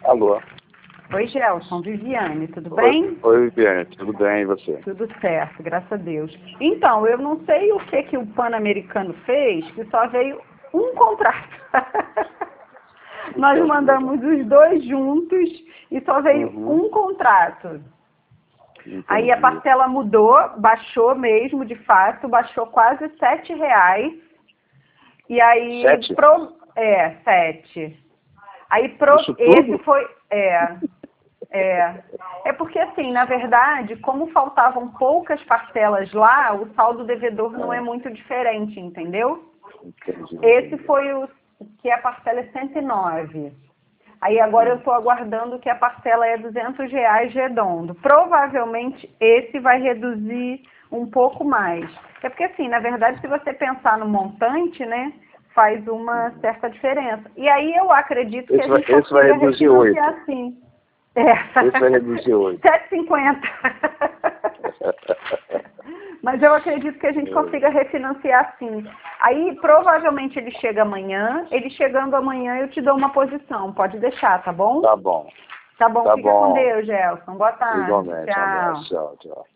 Alô? Oi, Gelson, Viviane, tudo bem? Oi, Viviane, tudo bem, e você? Tudo certo, graças a Deus. Então, eu não sei o que o Pan-Americano fez, que só veio um contrato. Nós mandamos os dois juntos e só veio um contrato. Entendi. Aí a parcela mudou, baixou mesmo, de fato, baixou quase R$7. E aí... 7? 7. Aí Isso tudo? esse foi... É porque, assim, na verdade, como faltavam poucas parcelas lá, o saldo devedor não é muito diferente, entendeu? Entendi. Esse foi o que a parcela é 109. Aí agora eu estou aguardando que a parcela é R$200 redondo. Provavelmente esse vai reduzir um pouco mais. É porque, assim, na verdade, se você pensar no montante, né, faz uma certa diferença. E aí eu acredito que a gente Esse vai consiga reduzir refinanciar 8. sim. Esse vai reduzir 8. 7,50. Mas eu acredito que a gente consiga refinanciar sim. Aí provavelmente ele chega amanhã. Ele chegando amanhã eu te dou uma posição. Pode deixar, tá bom? Tá bom. Tá bom, Tá fica bom. com Deus, Gelson. Boa tarde. Igualmente, um Tchau. abraço. Tchau, tchau.